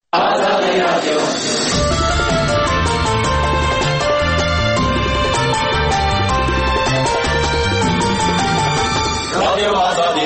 آزادی رادیو. رادیو آزادی.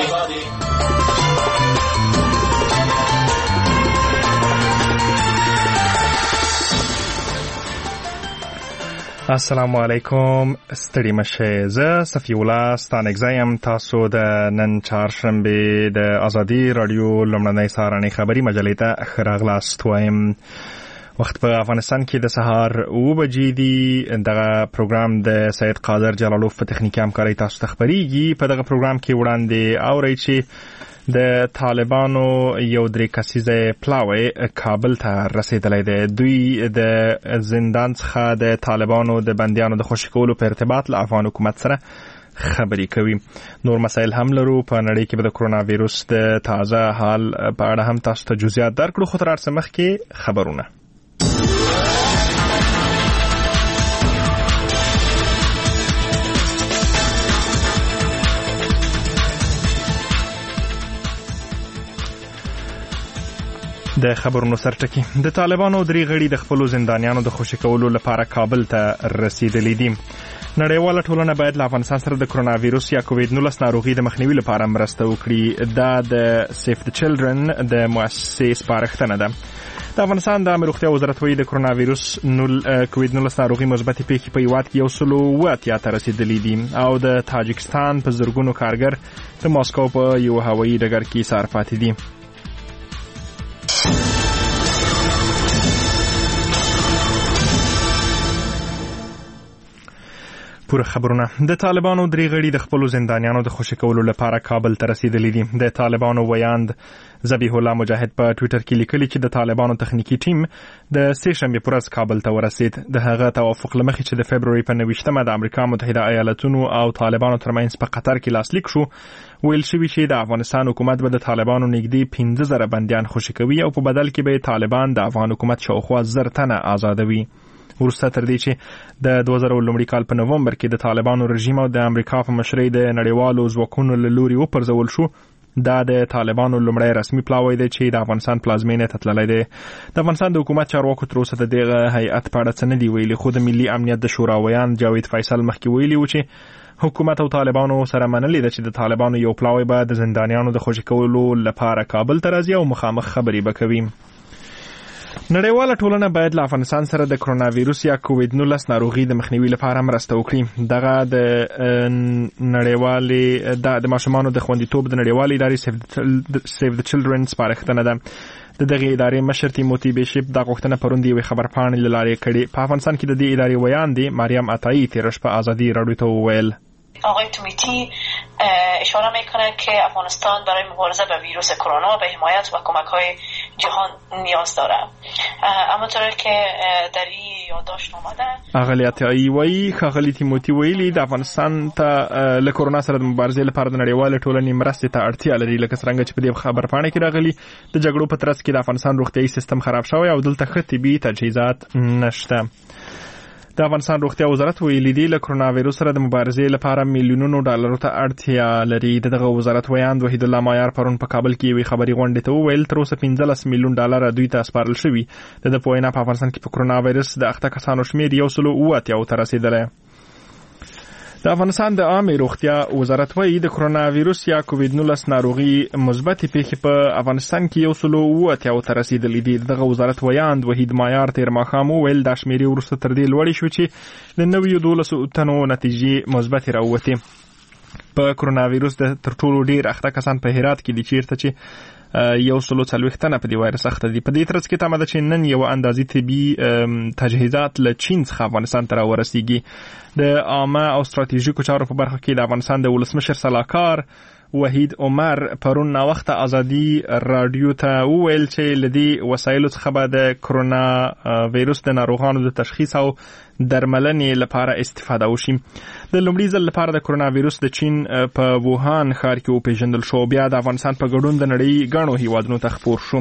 السلام علیکم. ستړي مشه. زه صفی الله ستانګزایم. تاسو د نن چهارشنبه د آزادی رادیو لومړنۍ سهارنۍ خبری مجلې ته ښه راغلاست وایم. وخت په افغانستان کې د سهار 9 بجې دی. دغه پروګرام د سید قادر جلالوف په تخنیکي همکارۍ تاسو ته خبريږي. په دغه پروګرام کې وړاندې اورئ چې د طالبانو یو درې کسیزه پلاوی کابل ته رسیدلی دی. دوی د زندان څخه د طالبانو د بندیانو د خوشي کولو په ارتباط له افغان حکومت سره خبرې کوي. نور مسایل هم لرو. په نړۍ کې به د کرونا ویروس د تازه حال په اړه هم تاسو ته جزئیات درکړو. خو تر هر څه مخکې خبرونه. د خبرونو سرټکی. د طالبانو درې غړي د خپل زندانیانو د خوشي کولو لپاره کابل ته رسیدلي دي. نړیواله ټولنه باید له افغانستان سره د کرونا ویروس یا کووید-19 ناروغي د مخنیوي لپاره مرسته وکړي. دا د سیف د چلډرن د مؤسسې سپارښتنه ده. د افغانستان د عامه روغتیا وزارت وایي د کرونا ویروس کووید-19 ناروغي مثبتې پیښې په هیواد کې 180 ته رسیدلي دي او د تاجکستان په زرګونو کارګر د ماسکو په یو هوایي ډګر کې ایسار پاتې دي. پوره خبرونه. د طالبانو درې غړي د خپل زندانیانو د خوشي کولو لپاره کابل ته رسیدلي دي. د طالبانو ویاند ذبیح الله مجاهد په ټوئیټر کې لیکلي چې د طالبانو تخنیکی ټیم د سه شنبه پر ورځ کابل ته ورسید. د هغه توافق لمخې چې د فبرवरी په 29مه د امریکا متحده ایالاتونو او طالبانو ترمنځ په قطر کې لاسلیک شو، ویل شوی چې د افغانستان حکومت به د طالبانو نږدې 15000 بندیان خوشي کوي او په بدل کې به طالبان د افغان حکومت شاوخوا 1000 تنه آزادوي. ورسته تر دې چې د 2000 کال په نومبر کې د طالبانو رژیم او د امریکا په مشرۍ د نړیوالو ځواکونو له لوري وپرځول شو. دا د طالبانو لومړی رسمي پلاوی دی چې د افغانستان پلازمینې ته تللی دی. د افغانستان د حکومت چارواکو تر اوسه د دغه هیئت په اړه څه نه دي ویلي، خو د ملي امنیت د شورا ویاند جاوید فیصل مخکې ویلي و چې حکومت او طالبانو سره منلي ده چې د طالبانو یو پلاوی به د زندانیانو د خوشي کولو لپاره کابل ته راځي او مخامخ خبرې به کوي. نړیواله ټولنه باید له افغانستان سره د کرونا ویروس یا کووید-19 ناروغي د مخنیوي لپاره مرسته وکړي. دغه د نړیوالې د ماشومانو د خوندیتوب د نړیوالې ادارې سیف د چلډرن سپارښتنه ده. د دغه ادارې مشر تیموتی بیشپ د غوښتنه پروندې وی خبرپاڼې لاره کړي. په افغانستان کې د دې ادارې ویاندې مریم عطایی تیرش په آزادی رادیو ته وویل. آقای تومیتی اشاره میکنه که افغانستان برای مبارزه با ویروس کرونا به حمایت و کمک‌های جهان نیاز داره. اما طوری که در این یادداشت اومده اغلی عطایی وایي ښاغلي تیموتی ویلي د افغانستان ته له کرونا سره د مبارزې لپاره د نړیوالې ټولنې مرستې ته اړتیا لري. لکه څنګه چې په دې خبرپاڼه کې راغلي د جګړو په ترڅ کې د افغانستان روغتیايي سیستم خراب شوی او دلته ښه طبي تجهیزات نشته. د افغانستان روغتیا وزارت ویلي دی له کرونا ویروس سره د مبارزې لپاره میلیونونو ډالرو ته اړتیا لري. دغه وزارت ویاند وحید الله مایار پرون په کابل کې وی خبري غونډې ته وویل تر اوسه 15 میلیون ډالر دوی ته سپارل شوي. د پوینا په افغانستان کې په کرونا ویروس د اخته کسانو شمیر 180 ته رسیدلی. د افغانستان د عامه روغتیا وزارت وایي د کرونا ویروس یا کووید-19 ناروغي مثبتې پیښې په افغانستان کې 180 ته رسیدلې دي. دغه وزارت ویاند وحید مایار تیر ماښام وویل دا شمیرې وروسته تر دې لوړې شو چې د نویو 12 تنو نتیجې مثبتې راووتې. په کرونا ویروس د تر ټولو ډیر اخته کسان په هرات کې دي چیرته چې 140 تنه په دې وایرس اخته دي. په دې ترڅ کې تمه ده چې نن یو اندازې طبي تجهیزات له چین څخه افغانستان ته راورسیږي. د عامه او ستراتیژیکو چارو په برخه کې د افغانستان د ولسمشر سلاکار وحید عمر پرون ناوخته آزادی رادیو ته وویل چې لدی وسایلو څخه به د کرونا ویروس د ناروغانو د تشخیص او درملنې لپاره استفاده وشي. د لومړي ځل لپاره د کرونا ویروس د چین په ووهان ښار کې وپیژندل شو. بیا د افغانستان په ګډون د نړۍ ګڼو هیوادونو ته خپور شو.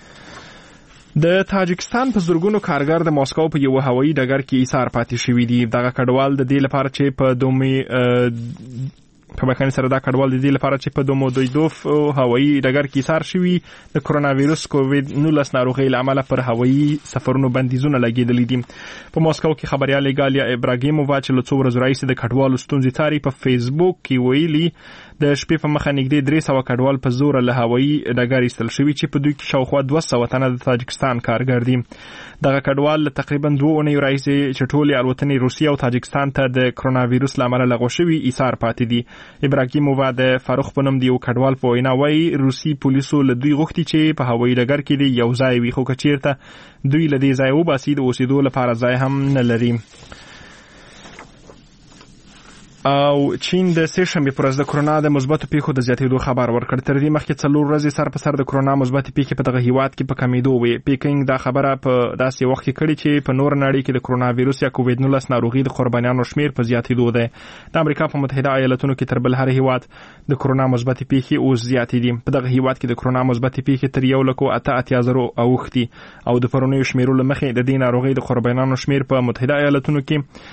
د تاجکستان په زرګونو کارګر د ماسکو په یو هوایي ډګر کې ایسار پاتې شوي دي. دغه کډوال د دې لپاره چې په په بخښنې سره دا کډوال د دې لپاره چې په دومودویدوف هوایي ډګر کې ایثار شوي د کرونا وایروس کووید 19 ناروغۍ له امله پر هوایي سفرونو بندیزونه لګېدلي دي. په ماسکو کې خبريال ګالیا ابراګیمووا چې له څو ورځو راهیسې د کډوالو ستونزې څاري په فیسبوک کې ویلي د شپې په مخه نږدې 300 کډوال په زور له هوایي ډګر ایستل شوي چې په دوی کې شاوخوا 200 تنه د تاجکستان کارګر دي. دغه کډوال تقریبا 2 اونۍ راهیسې چې ټولې الوتنې روسیه او تاجکستان ته د کرونا وایروس له امله لغوه شوي ایثار پاتې دي. ابراګیمووا د فاروق په نوم د یو کډوال په وینا وایي روسي پولیسو له دوی غوښتي چې په هوایي ډګر کې د یو ځای وي، خو که چیرته دوی له دې ځای وباسي د اوسېدو لپاره ځای هم نه لري. او چین د سهشنبې پر ورځ د کرونا د مثبتو پیښو د زیاتېدو خبر ورکړ. تر دې مخکې 4 ورځې سر په سر د کرونا مثبتې پیښې په دغه هیواد کې په کمیدو وې. پیکینګ دا خبره په داسې وخت کې کړې چې په نور نړۍ کې د کرونا وایروس یا کووید 19 ناروغي د قربانیانو شمیر په زیاتېدو دی. د امریکا په متحده ایالاتونو کې تر بل هر هیواد د کرونا مثبتې پیښې اوس زیاتې دي. په دغه هیواد کې د کرونا مثبتې پیښې تر 1,88,000 اوښتي او د پرونیو شمیرو له مخې د دې ناروغي د قربانیانو شمیر په متحده ایالاتونو کې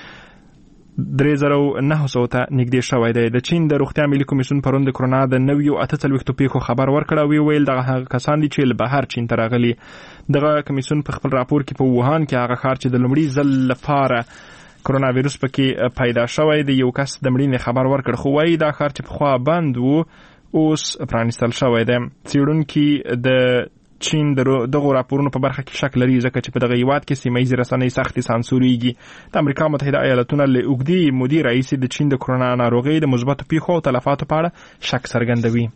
3,900 ته نږدې شوی دی. د چین د روغتیا ملي کمیسیون پرون د کرونا د 98 پیښو خبر ورکړ او ویل دغه هغه کسان دي چې له بهر چین ته راغلي. دغه کمیسیون په خپل راپور کې په ووهان کې هغه ښار چې د لومړي ځل لپاره کرونا وایروس پکې پیدا شوی د یو کس د مړینې خبر ورکړ، خو وايي دا ښار چې پخوا بند و اوس پرانیستل شوی دی. څېړونکي د چین دغه راپورونو په برخه کې شک لري ځکه چې په دغه هیواد کې سیمه‌ییزې رسنۍ سختې سانسورېږي. د امریکا متحده ایالاتونه له اوږدې مودې راهیسې د چین د کرونا ناروغۍ د مثبتو پیښو او تلفاتو په اړه شک څرګندوي.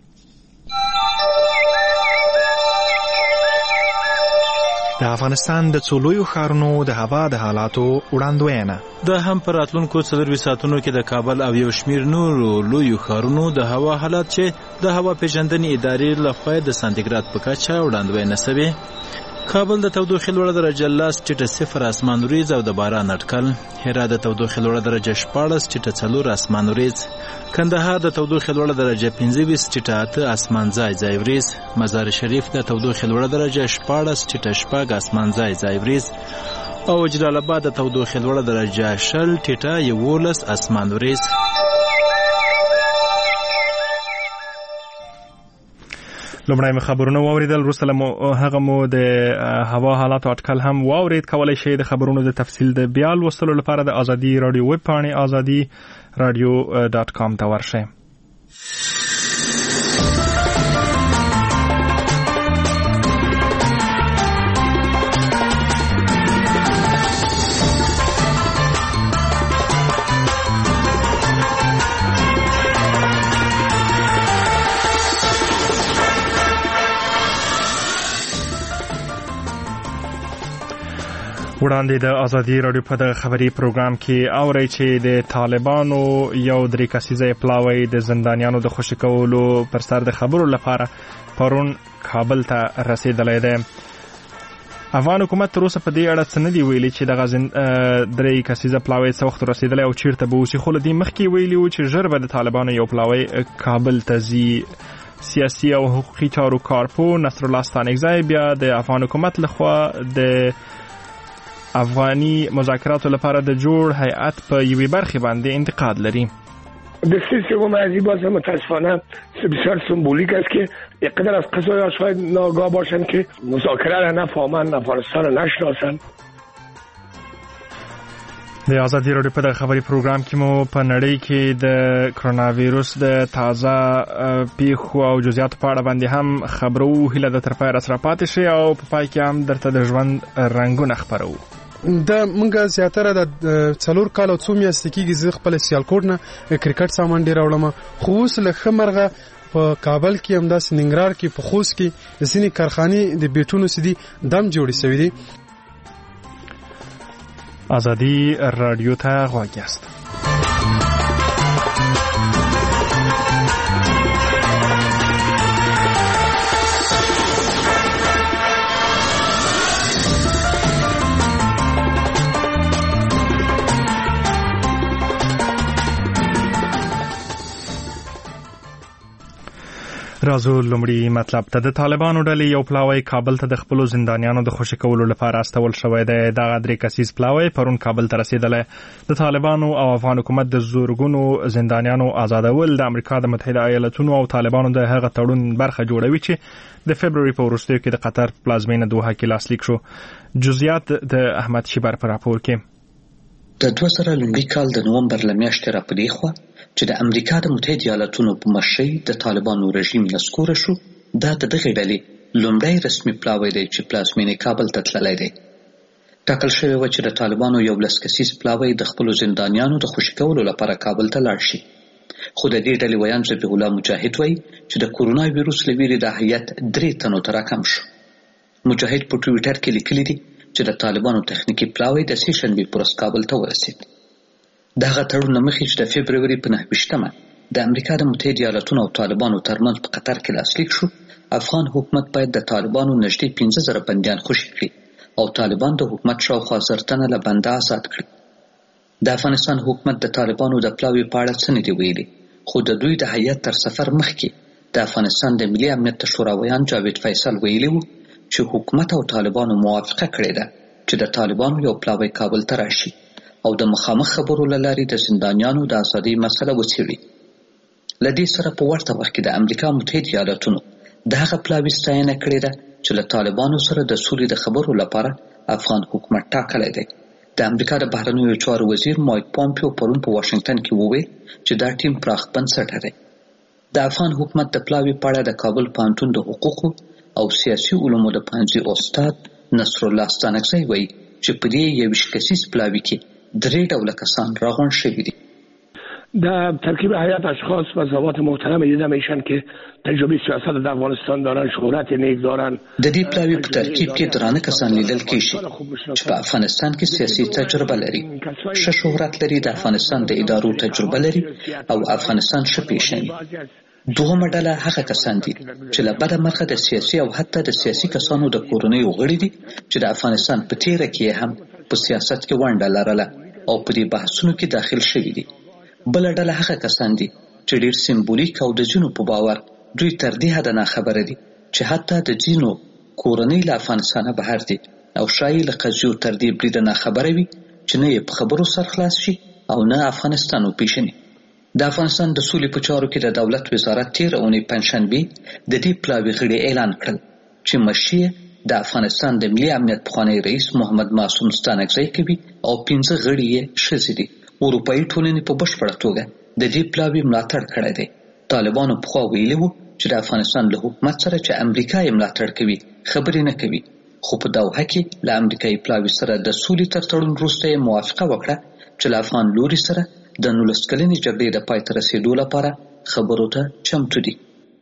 د افغانستان د څو لویو ښارونو د هوا د حالاتو وړاندوینه. د هم پر راتلونکو 4 ساعتونو کې د کابل او یو شمیر نورو لویو ښارونو د هوا حالات چې د هوا پیژندنې ادارې لخوا د سانتیګراد په کچه وړاندوینه شوی. کابل د تودوخې لوړه درجه 10.0 اسمان وریځ او د باران اټکل. هرات د تودوخې لوړه درجه 14.4 اسمان وریځ. کندهار د تودوخې لوړه درجه 15.8 اسمان ځای وریځ. مزار شریف د تودوخې لوړه درجه 14.8 اسمان ځای وریځ او جلال آباد د تودوخې لوړه درجه 0.11 اسمان وریځ. لومړی مو خبرونه واوریدل، وروسته هغه مو د هوا حالاتو اټکل هم واورید. کولی شئ د خبرونو د تفصیل د بیا لوستلو لپاره د ازادي راډیو ویب پاڼې azadi.radio.com ته ورشئ. وړاندې د ازادي راډیو په دغه خبري پروګرام کې اورئ چې د طالبانو یو 3 کسیزه پلاوی د زندانیانو د خوشي کولو پر سر د خبرو لپاره پرون کابل ته رسیدلی دی. افغان حکومت تر اوسه په دې اړه څه نه دي ویلي چې دغه 3 کسیزه پلاوی څه وخت رسیدلی او چیرته به اوسي، خو له دې مخکې ویلي و چې ژر به د طالبانو یو پلاوی کابل ته ځي. سیاسي او حقوقي چارو کارپو نصر الله ستانکزی بیا د افغان حکومت لخوا د افغاني مذاکراتو لپاره د جوړ هیئت په یوې برخې باندې انتقاد لري. دسته سوم ازی باز متاسفانه بسیار سمبولیک است که یقدر از قضایا شاید ناگاه باشند که مذاکره را نفهمند، افغانستان را نشناسند. د ازادي راډیو په دغه خبري پروګرام کې مو په نړۍ کې د کرونا وایروس د تازه پیښو او جزئیاتو په اړه باندې هم خبرو. هیله ده تر پای را سره پاتې شئ او په پای کې هم درته د ژوند رنګونه خپرو. د منګه زیاتره د 4 کال او 2 میاشتې کېږي زه خپل سیالکوټ نه کرکټ سامان ډېر راوړم، خو اوس له ښه مرغه په کابل کې همداسې ننګرهار کې په خوست کې ځینې کارخانې د بیټونو سدي دم جوړې شوي دي. ازادي راډیو ته غوږ یاست. راځو لومړی مطلب ته. د طالبانو ډلې یو پلاوی کابل ته د خپلو زندانیانو د خوشي کولو لپاره استول شوی دی. دغه 3 کسیز پلاوی پرون کابل ته رسېدلی. د طالبانو او افغان حکومت د زورګونو زندانیانو آزادول د امریکا د متحده ایالتونو او طالبانو د هغه تړون برخه جوړوي چې د فبروري په وروستیو کې د قطر پلازمینه دوحه کې لاسلیک شو. جزئیات د احمد شیبر په راپور کې. د 2000 لومړي کال د نومبر له میاشتې راپدې خوا چې د امریکا د متحده ایالتونو په مشرۍ د طالبانو رژیم نسکوره شو، دا د دغې ډلې لومړی رسمي پلاوی دی چې پلازمینې کابل ته تللی دی. ټاکل شوې وه چې د طالبانو 11 کسیز پلاوی د خپلو زندانیانو د خوشي کولو لپاره کابل ته لاړ شي. خو د دې ډلې ویان ذبیح الله مجاهد وایي چې د کورونا ویروس له ویرې د هیات 3 تنو ته راکم شو. مجاهد په ټویټر کې لیکلي دي چې د طالبانو تخنیکي پلاوی د سې شنبې په ورځ کابل ته ورسېد. دغه تړون نه مخکې چې د فبروري په 9 د امریکا د متحده ایالتونو او طالبانو ترمنځ په قطر کې لاسلیک شو، افغان حکومت باید د طالبانو نږدې 15,000 بندیان خوشي کړي او طالبان د حکومت شاوخوا 1000 تنه له بنده آزاد کړي. د افغانستان حکومت د طالبانو د پلاوي په اړه څه نه دي ویلي، خو د دوی د هیات تر سفر مخکې د افغانستان د ملي امنیت شوراویان جاوید فیصل ویلي وو چې حکومت او طالبانو موافقه کړې ده چې د طالبانو یو پلاوی کابل ته راشي او د مخامخ خبرو له لارې د زندانیانو د ازادۍ مسله وڅېړي. له دې سره په ورته وخت کې د امریکا متحده ایالتونو د هغه پلاوي ستاینه کړې ده چې له طالبانو سره د سولې د خبرو لپاره افغان حکومت ټاکلی دی. د امریکا د بهرنیو چارو وزیر مایک پومپیو پرون په واشنګټن کې وویل چې دا ټیم پراخ بنسټه دی. د افغان حکومت د پلاوي په اړه د کابل پوهنتون د حقوقو او سیاسي علومو د پوهنځي استاد نصر الله ستانکزی وایي چې په دې 21 کسیز پلاوي کې 3 ډوله کسان راغونډ شوي دي. در ترکیب هیئت اشخاص و ذوات محترم دیده میشن که تجربه سیاست در افغانستان دارن، شهرت نیک دارن. د دې پلاوي په ترکیب کې درانه کسان لیدل کېږي چې په افغانستان کې سیاسي تجربه لري، ښه شهرت لري، د افغانستان د ادارو تجربه لري او افغانستان ښه پیژني. دوهمه ډله هغه کسان دي چې له بده مرغه د سیاسي او حتی د سیاسي کسانو د کورنیو غړي دي چې د افغانستان په تیره کې هم په سیاست کې ونډه لرله او په دې بحثونو کې داخل شوي دي. بله ډله هغه کسان دي چې ډېر سمبولیک او د ځینو په باور دوی تر دې حده ناخبره دي چې حتی د ځینو کورنۍ له افغانستانه بهر دي او ښایي له قضیو تر دې بریده ناخبره وي چې نه یې په خبرو سر خلاص شي او نه افغانستان وپېژني. د افغانستان د سولې په چارو کې د دولت وزارت تېره اونۍ پنجشنبې د دې پلاوي غړي اعلان کړل چې مشري د افغانستان د ملي امنیت پخوانی رئیس محمد معصوم ستانکزی کوي او 15 غړي یې ښځې دي. اروپایي ټولنې په بشپړه توګه د دې پلاوي ملاتړ کړی دی. طالبانو پخوا ویلي وو چې د افغانستان له حکومت سره چې امریکا یې ملاتړ کوي خبرې نه کوي، خو په دوحه کې له امریکایي پلاوي سره د سولې تر تړون وروسته یې موافقه وکړه چې له افغان لوري سره د 19 کلنې جګړې د پای ته رسېدو لپاره خبرو ته چمتو دي.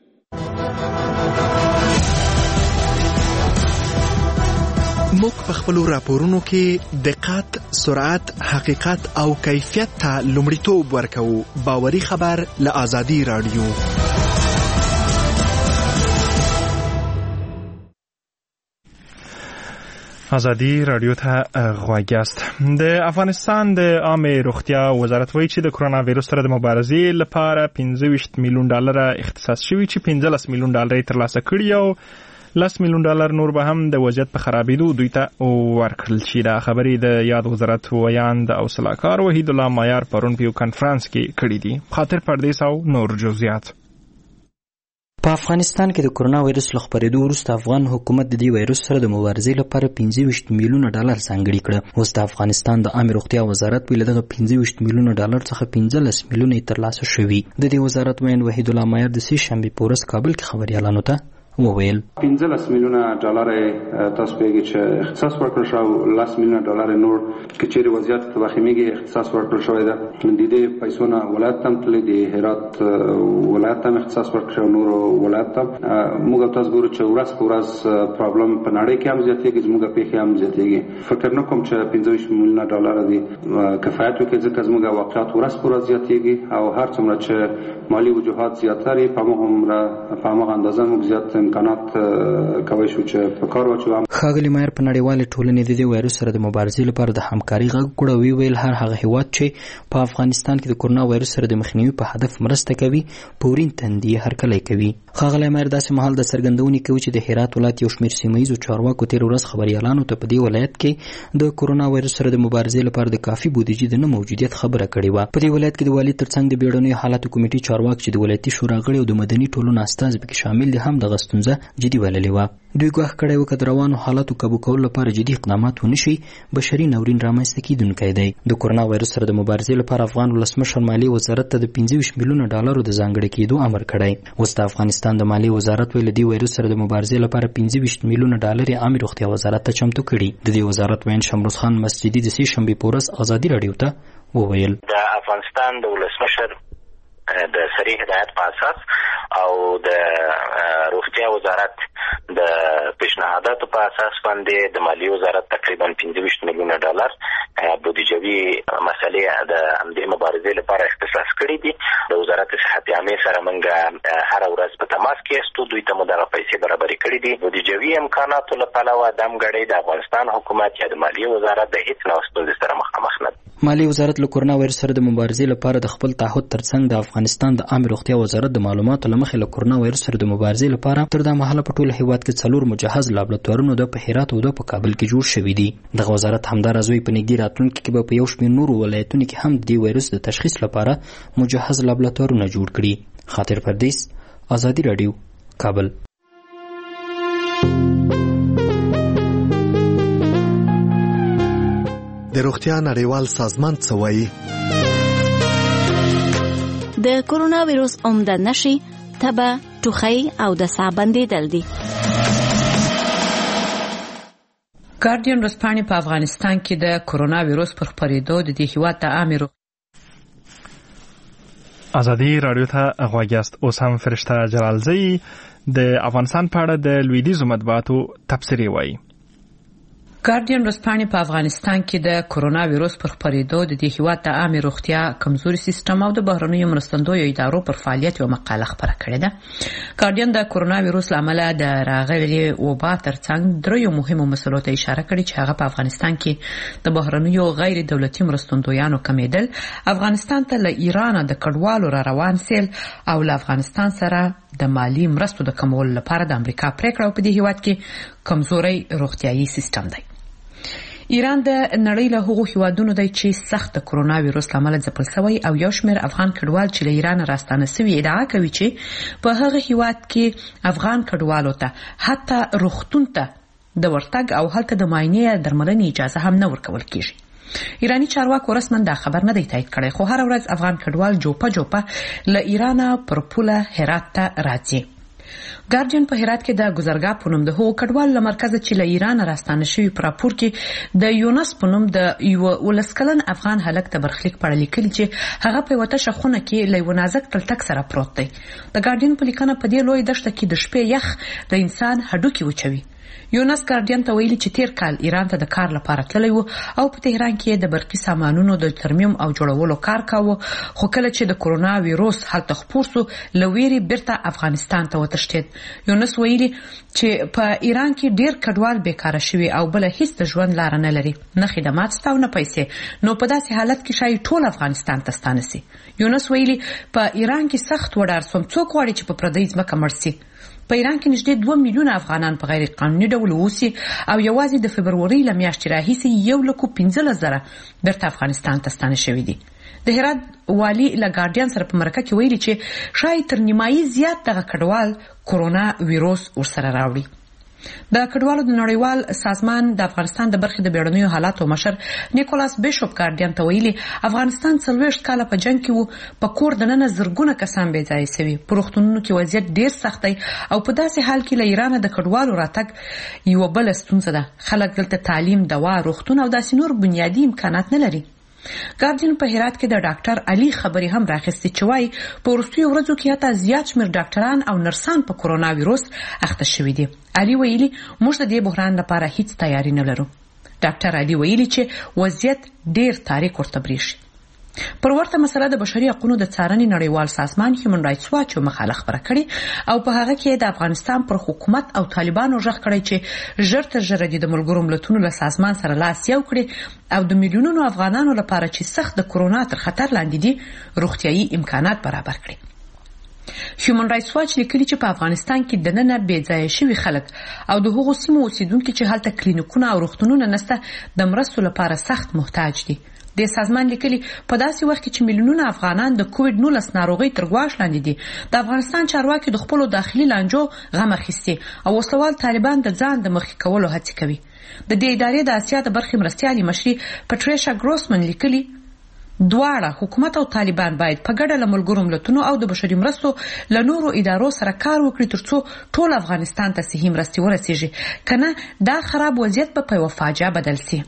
موږ په خپلو راپورونو کې دقت، سرعت، حقیقت او کیفیت ته لومړیتوب ورکوو. باوري خبر له آزادي راډیو. آزادي رادیو ته غوږ یاست. د افغانستان د عامه روغتیا وزارت وایي چې د کرونا ویروس سره د مبارزې لپاره 25 میلیون ډالر اختصاص شوی چې 15 میلیون ډالر ترلاسه کړي او 10 میلیون ډالر نور به هم د وضعیت په خرابېدو دوی ته ورکړل شي. دا خبرې د یاد وزارت ویاند او صلاحکار وحید الله مایار پرون په یو کنفرانس کې کړي دي. خاطر پردیس او نور جزئیات. په افغانستان کې د کرونا وایرس له خپرېدو وروسته افغان حکومت د دې وایرس سره د مبارزې لپاره 25 میلیونه ډالر ځانګړي کړه. اوس د افغانستان د عامه روغتیا وزارت ویل دغه 25 میلیونه ډالر څخه 15 میلیونه ترلاسه شوي. د دې وزارت ویاند وحید الله مایار د سې شنبې په ورځ کابل کې خبریالانو ته وویل 15 میلیونه ډالر تاسو پیږي چې اختصاص ورکړل شو، 10 میلیونه ډالر نور کچېری وضعیت ته واخیمیږي اختصاص ورکړل شوی ده. د دې پیسونه ولایت تم تللی دی، هرات ولایت تم اختصاص ورکړل شو، نور ولایت تم. موږ تاسو ګورو چې ورځ په ورځ پرابلم په نړۍ کې هم زیاتېږي، زموږ پیښې هم زیاتېږي. فکر نه کوم چې 15 میلیونه ډالر دی کفایت وکړي، ځکه زموږ واقعیت ورځ په ورځ زیاتېږي او هر څومره چې مالی وجوهات زیاتري په هغه اندازه موږ زیات امکانات کوي شو چې په کار واچو. ښاغلي مایر په نړیواله ټولنې د دې وایروس سره د مبارزې لپاره د همکاري غږ وکړ او ویل هر هغه هیواد چې په افغانستان کې د کورونا وایروس سره د مخنیوي په هدف مرسته کوي پورین تندي هرکلی کوي. ښاغلی مایر داسې مهال د څرګندونې کوي چې د هرات ولایت یو شمېر سیمه ییزو چارواکو تېره ورځ خبریالانو ته په دې ولایت کې د کورونا وایروس سره د مبارزې لپاره د کافي بودیجې د نه موجودیت خبره کړې وه. په دې ولایت کې د والي ترڅنګ د بیړنیو حالاتو کمیټې چارواک چې د ولایتي شورا غړي او د مدني ټولنو استازي پکې شامل دي هم دغه ستونزه جدي بللې وه. دوی ګواښ کړی و که د روانو حالاتو کابو کولو لپاره جدي اقدامات ونه شي بشري ناورین رامنځته کیدونکی دی. د کورونا وایروس سره د مبارزې لپاره افغان ولسمشر مالیې وزارت ته د 25 میلیونه ډالرو د ځانګړي کېدو امر کړی. اوس د افغانستان د مالیې وزارت ویل د دې وایروس سره د مبارزې لپاره 25 میلیونه ډالر یې عامه روغتیا وزارت ته چمتو کړي. د دې وزارت وین شمروز خان مسجدي د سې شنبې په ورځ ازادي راډیو ته وویل د افغانستان د ولسمشر د صریح هدایت په اساس او د روغتیا وزارت د پیشنهاداتو په اساس باندې د مالیې وزارت تقریبا 25 میلیونه ډالر بودیجوي مسلې د همدې مبارزې لپاره اختصاص کړي دي. د وزارت صحت عامه سره موږ هر ورځ په تماس کې یو دوی ته مدغه پیسې برابرې کړي دي. بودیجوي امکاناتو لپاره د امګړې د افغانستان حکومت یا د مالیې وزارت د هیڅ نو ستونزې سره مخامخ نه. مالیې وزارت له کورونا وایروس سره د مبارزې لپاره د خپل تعهد ترڅنګ د افغانستان د عامه روغتیا وزارت د معلوماتو له مخې له کورونا وایروس سره د مبارزې لپاره تر دا مهاله په ټول هیواد کې 4 مجهز لابراتوارونه د په هرات او د په کابل کې جوړ شوي دي. دغه وزارت همداراز وی په نږدې راتلونکي کې به په یو شمېر نورو ولایتونو کې هم د دې وایروس د تشخیص لپاره مجهز لابراتوارونه جوړ کړي. خاطر پردیس، ازادي راډیو، کابل. د روغتیا نړیوال سازمان څه وایي؟ د کورونا وایروس عمده نښې تبه، ټوخی او د ساه بندېدل دي. ګارډین ورځپاڼې په افغانستان کې د کورونا وایروس پر خپرېدو د دې هیواد د عامې ازادي راډیو ته غوږ یاست. اوس هم فرشته جلالزی د افغانستان په اړه د لویدیځو مطبوعاتو تبصرې وایي. ګارډین ورځپاڼې په افغانستان کې د کورونا وایروس پر خپرېدو د دې هیواد د عامې روغتیا کمزوري سیستم او د بهرنیو مرستندویو ادارو پر فعالیت یو مقاله خپره کړې ده. ګارډین د کورونا وایروس له امله د راغلې وبا ترڅنګ دریو مهمو مسلو ته اشاره کړې چې هغه په افغانستان کې د بهرنیو غیر دولتي مرستندویانو کمیدل، افغانستان ته له ایران د کډوالو را روان سیل او له افغانستان سره د مالی مرستو د کمولو لپاره د امریکا پریکړه په دې هیواد کې کمزوري روغتیايي سیستم دی. ایران د نړۍ له هغو هیوادونو دی چې سخت د کورونا وایروس له امله ځپل شوی او یو شمېر افغان کډوال چې له ایران راستانه شوي ادعا کوي چې په هغه هیواد کې افغان کډوالو ته حتی روغتون ته د ورتګ او هلته د معاینې یا درملنې اجازه هم نه ورکول کیږي. ایرانی چارواکو رسما دا خبر نه دی تایید کړی، خو هر ورځ افغان کډوال جوپه له ایران پر پوله هرات ته راځي. ګارډین په هرات کې د ګذرګاه په نوم د هغو کډوالو له مرکزه چې له ایران راستانه شوي په راپور کې د یونس په نوم د یو 19 کلن افغان هلک ته برخلیک په اړه لیکلي چې هغه په یوه تشه خونه کې له یوه نازک تلتک سره پروت دی. د ګارډین په لیکنه په دې لوی دښته کې د شپې یخ د انسان هډوکي وچوي. یونس ګارډین ته ویلي چې تیر کال ایران ته د کار لپاره تللی و او په تهران کې د برقي سامانونو د ترمیم او جوړولو کار کاوه، خو کله چې د کورونا وایروس هلته خپور سو له ویرې بیرته افغانستان ته وتښتید. یونس ویلي چې په ایران کې ډیر کډوال بیکاره شوي او بل هیڅ د ژوند لار نه لري، نه خدمات شته او نه پیسې، نو په داسې حالت کې شاید ټول افغانستان ته ستانه سي. یونس ویلي په ایران کې سخت وډار سوم، څوک غواړي چې په پردۍ ځمکه مړ سي. په ایران کې نږدې 2 میلیونه افغانان په غیر قانوني ډول اوسي او یوازې د فبرورۍ له میاشتې راهیسې 1,15,000 بیرته افغانستان ته ستانه شوي دي. د هرات والي له ګارډین سره په مرکه کې ویلي چې شاید تر نیمایي زیات دغه کډوال کورونا وایروس ورسره راوړي. د کډوالو د نړیوال سازمان د افغانستان د برخې د بیړنیو حالاتو مشر نیکولاس بیشوپ ګارډین ته ویلي افغانستان 40 کاله په جنگ کې وو، په کور دننه زرګونه کسان بې ځایه شوي، په روغتونونو کې وضعیت ډیر سخت دی او په داسې حال کې له ایران د کډوالو راتګ یوه بله ستونزه ده. خلک دلته تعلیم، دوا، روغتون او داسې نور بنیادي امکانات نه لري. ګارډین په هرات کې د ډاکټر علي خبري هم راخستې چې وايي په وروستیو ورځو کې حتی زیات شمېر ډاکټران او نرسان په کورونا وایروس اخته شوي دي. علي ویلي موږ د دې بحران لپاره هیڅ تیاری نه لرو. ډاکټر علي ویلي چې وضعیت ډیر تاریک ورته بریښي. پر ورته مسله د بشري حقوقو د څارنې نړیوال سازمان هیومن رائټس واچ مخالفت خبره کړې او په هغه کې د افغانستان پر حکومت او طالبانو ژغ کړی چې ژر تر ژره د ملګرو ملتونو له سازمان سره لاس یو کړي او د میلیونونو افغانانو لپاره چې سخت د کرونا تر خطر لاندې دي روغتيایي امکانات برابر کړي. هیومن رائټس واچ لیکلي چې په افغانستان کې د نن بې ځایه شوي خلک او د هغو سیمو اوسیدونکو چې هلته کلینیکونه او روغتونونه نشته د مرستو لپاره سخت محتاج دي. د سازمان لیکلي په داسې وخت کې چې میلیونونه افغانان د کووډ 19 ناروغي تر ګواښ لاندې دي د افغانستان چارواکي د خپل داخلي لانجو غم اخیستي او وسوال طالبان د ځان د مخکې کولو هڅه کوي. د دې ادارې د اسیا د برخې مرستيالي مشري پټریشا ګروسمن لیکلي دواړه حکومت او طالبان باید په ګډه له ملګرو ملتونو او د بشري مرستو له نورو ادارو سره کار وکړي ترڅو ټول افغانستان ته صحیح مرستې ورسیږي کنه دا خراب وضعیت په یوه فاجعه بدل شي.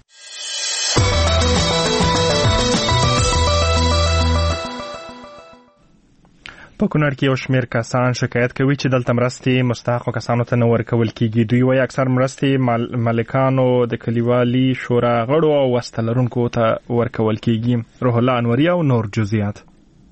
په کونړ کې یو شمېر کسان شکایت کوي چې دلته مرستې مستحقو کسانو ته نه ورکول کیږي. دوی وايي اکثر مرستې مالکانو د کلیوالي شورا غړو او وسته لرونکو ته ورکول کیږي. روح الله انوري او نور جزئیات.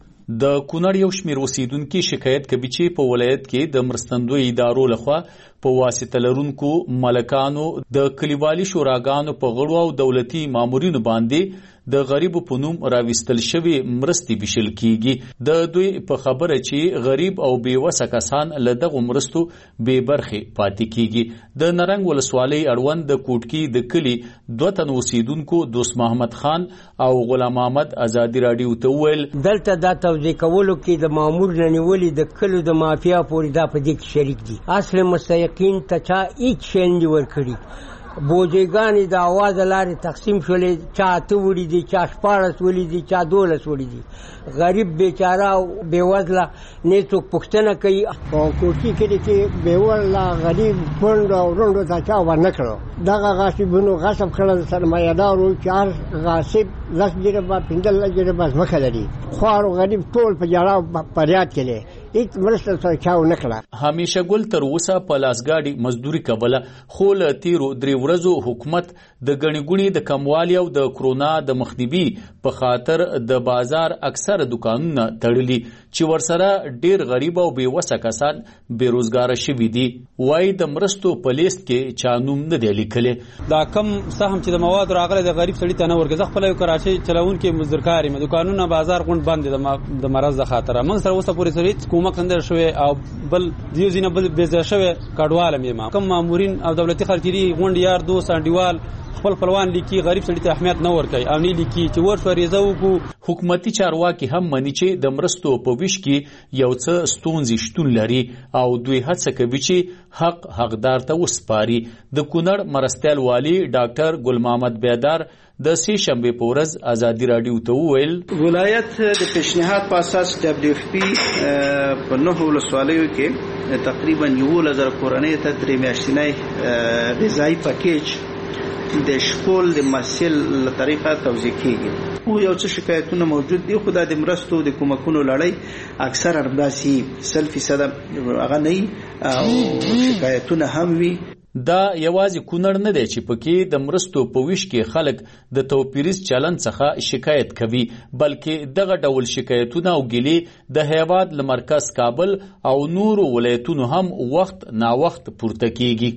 د کونړ یو شمېر اوسیدونکي شکایت کوي چې په ولایت کې د مرستندوی ادارو لخوا په واسطه لرونکو مالکانو د کلیوالي شوراګانو په غړو او دولتي مامورینو باندې د غریبو په نوم راوستل شوی مرستې بشل کیږي. د دوی په خبره چې غریب او بیوسه کسان له دغه مرستو بې برخې پاتې کیږي. د نرنګ ولسوالۍ اړوند د کوټکی د کلی دوه تن اوسیدونکو دوست محمد خان او غلام احمد ازادي راډیو ته ویل دلته دا توضیح کولو کې د مامور نه نیولې د کلو د مافیا پورې دا په دې کې شریک دي. اصل مستحقین ته چا هیڅ شی نه ورکړي. بوجیګانی د आवाज لارې تقسیم شولې چا ته وړي دي چا 14 وړي دي چا 12 وړي دي. غریب بیچاره او بیوزله نه څوک پښتنه کوي او کوټی کې بیوزله غریب پوند او روندو ته چا ورنکړو. دغه غاصبونو غصب کړل سرمایه‌دارو چار غاصب لس جربه 15 جربه ځمکه لري. خوار غریب ټول په جړه پریاد کړي هیڅ مرسته څه چاو نکړه. همیشه ګل تر اوسه په لاسګاډي مزدوري کوله خو له تیرو درې ورځو حکومت د غنیګونی د کموالي او د کرونا د مخنیوي په خاطر د بازار اکثر دکانونه تړلي چې ورسره ډیر غریب او بیوسه کسان بیروزګار شوي دي. وای د مرستو په لیست کې چانوم نه دی لیکل. دا کم سهم چې د مواد راغله د غریب سړی ته نه ورګز خپل یو کراچي چلون کې مزدورکاري مې دکانونه بازار غونډ بند د مرز د خاطر موږ سره اوسه پوری سړی کومک اندر شوی او بل دیو زینه بل بیزه شوی کډواله مې کم مامورین او دولتي خلکری غونډ یار دوست انډیوال خپل خپلوان لیکي غریب سړي ته اهمیت نه ورکوي او نه لیکي چې ورته ریزه وکړو. حکومتي چارواکي هم مني چې د مرستو په ویش کې یو څه ستونزې شتون لري او دوی هڅه کوي چې حقدار ته وسپاري. د کونړ مرستیال والی ډاکټر ګل محمد بیدار د سې شنبه په ورځ ازادي راډیو ته وویل ولایت د پیشنهاد په اساس WFP په 9 ولسوالیو کې تقریبا 1000 کورنۍ ته 3 میاشتنی غذایی پاکیج د شپول د مسل له طریقه توزیع کیږي. او یو څه شکایتونه موجود دي خو د مرستو د کومکونو لړۍ اکثر ارباسي 100% هغه نه او شکایتونه هم وي. دا یوازې کونړ نه دی چې پکې د مرستو په ویش کې خلک د توپیریز چلن څخه شکایت کوي بلکې دغه ډول شکایتونه او ګیلې د هیواد له مرکز کابل او نورو ولایتونو هم وخت نا وخت پورته کیږي.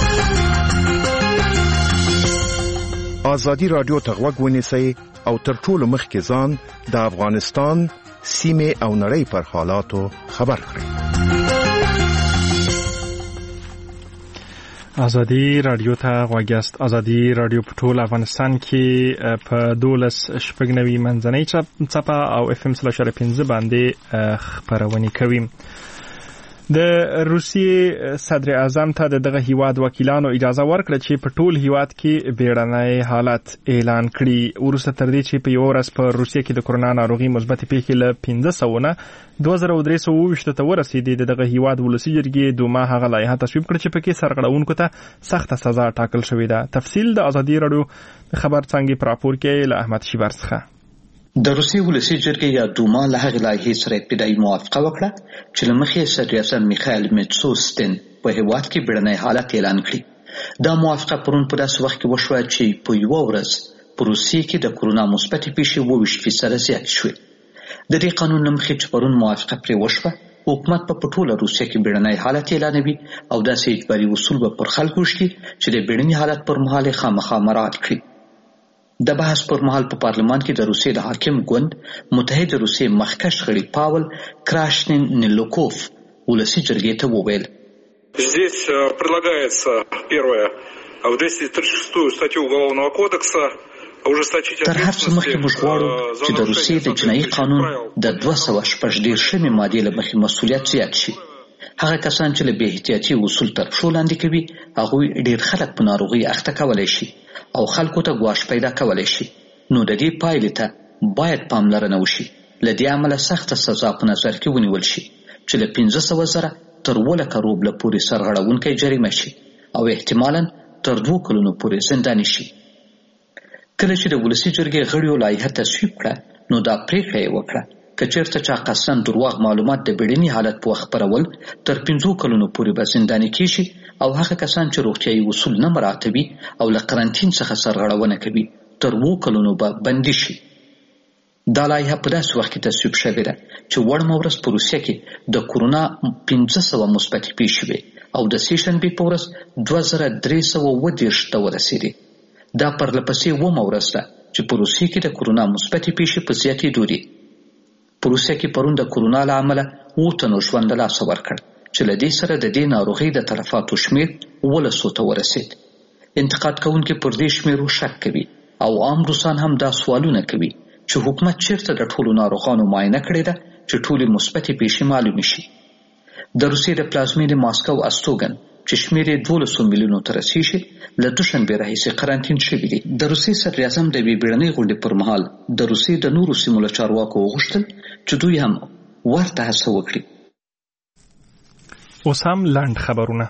آزادی رادیو ته غوږ ونیسئ او تر ټولو مخکې ځان د افغانستان سیمې او نړۍ پر حالاتو خبر کړئ. آزادی رادیو ته غوږ یاست. آزادی رادیو په ټول افغانستان کې په 12.9 منځنۍ څپه او FM 3.5 باندې خپرونې کوي. د روسیې صدر اعظم ته دغه هیواد وکیلانو اجازه ورکړه چې په ټول هیواد کې بیړنی حالت اعلان کړي. ورسته تر دې چې په یو ورځ په روسیې کې د کرونا ناروغي مثبت پیښې له 1500 نه 2320 ته ورسېدې. دغه هیواد ولسی جرګې دوما هغه لایحه تصویب کړ چې پکې سرغړونکو ته سخته سزا ټاکل شوې ده. تفصیل د ازادي رادیو خبر څنګه پر راپور کې له احمد شیبر څخه. د روسیې ولسی جرګې یا دوما له هغې لایحې سره ابتدایي موافقه وکړه چې له مخې صدر اعظم میخایل میټسوستین په هیواد کې بیړنی حالت اعلان کړي. دا موافقه پرون په داسې وخت کې وشوه چې په یوه ورځ په روسیې کې د کرونا مثبتې پیښې 20% زیاتې شوې. د دې قانون له مخې چې پرون موافقه پرې وشوه، حکومت په ټوله روسیه کې بیړنی حالت اعلانوي او داسې اجباري اصول به پر خلکو وشي چې د بیړني حالت پر مهال یې خامخا مراعات کړي. د بحث پر مهال په پارلمان کې د روسیې د حاکم ګوند متحد روسیې مخکښ غړي پاول کراشنیلوکوف ولسي جرګې ته وویل: Здесь предлагается первое в 236 статью Уголовного кодекса تر هر څه مخکې موږ غواړو چې د روسیې د جنایي قانون د 214 مادې له مخې مسؤلیت زیات شي. هغه کسان چې له بې احتیاطي اصول تر پښو لاندې کوي، هغوی ډېر خلک په ناروغۍ اخته کولی شي او خلکو ته ګواښ پیدا کولی شي. نو د دې پایلې ته باید پاملرنه وشي. له دې امله سخته سزا په نظر کې ونیول شي چې له 500,000 تر 200,000 روبله پورې سرغړونکی جریمه شي او احتمالاً تر 2 کلونو پورې زنداني شي. کله چې د ولسي جرګې غړیو لایحه تصویب کړه، نو دا پریکړه یې وکړه که چېرته چا قصداً درواغ معلومات د بیړني حالت په وخت خپرول، تر 5 کلونو پورې به زنداني کیږي او هغه کسان چې روغتیایي اصول نه مراعاتوي او له قرنطین څخه سرغړونه کوي تر 2 کلونو به بندي شي. دا لایحه په داسې وخت کې تصویب شوې ده چې وړمه ورځ په روسیه کې د کرونا 500 مثبتې پیښې وې او د سېشنبې په ورځ 2320 ته ورسېدې. دا پرلپسې 2مه ورځ ده چې په روسیې کې د کرونا مثبتې پیښې په زیاتېدو دي. په روسیه کې پرون د کرونا له امله 7 تنو ژوند له لاسه ورکړ چې له دې سره د دې ناروغۍ د تلفاتو شمېر 1300 ته ورسېد. انتقاد کوونکي پر دې شمېرو شک کوي او عام روسان هم دا سوالونه کوي چې حکومت چیرته د ټولو ناروغانو معاینه کړې ده چې ټولې مثبتې پیښې معلومې شي. د روسیې د پلازمینې ماسکو استوګن چې شمېر یې 1200 میلیونو ته رسیږي، له دوشنبې راهیسې قرنطین شوي دي. د روسیې صدر اعظم د یوې بیړنۍ غونډې پر مهال د روسیې د نورو سیمو له چارواکو وغوښتل چې دوی هم ورته هڅه وکړي. اوس هم لنډ خبرونه.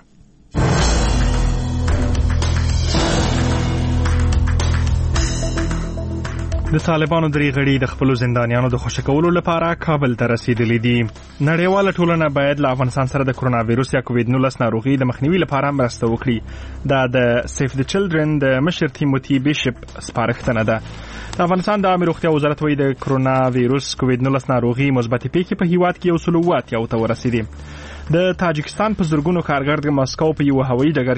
د طالبانو درې غړي د خپل زندانیانو د خوشی کولو لپاره کابل ته رسیدلي دي. نړیواله ټولنه باید له افغانستان سره د کرونا وایروس یا کووید-19 ناروغي د مخنیوي لپاره مرسته وکړي. دا د سیف د چلډرن د مشر تیموتی بیشپ سپارښتنه ده. د افغانستان د عامه روغتیا وزارت وايي د کرونا وایروس کووید-19 ناروغي مثبتې پیښې په هیواد کې 171 ته ورسېدې. د تاجکستان په زرګونو کارګر د ماسکو په یو هوایي ډګر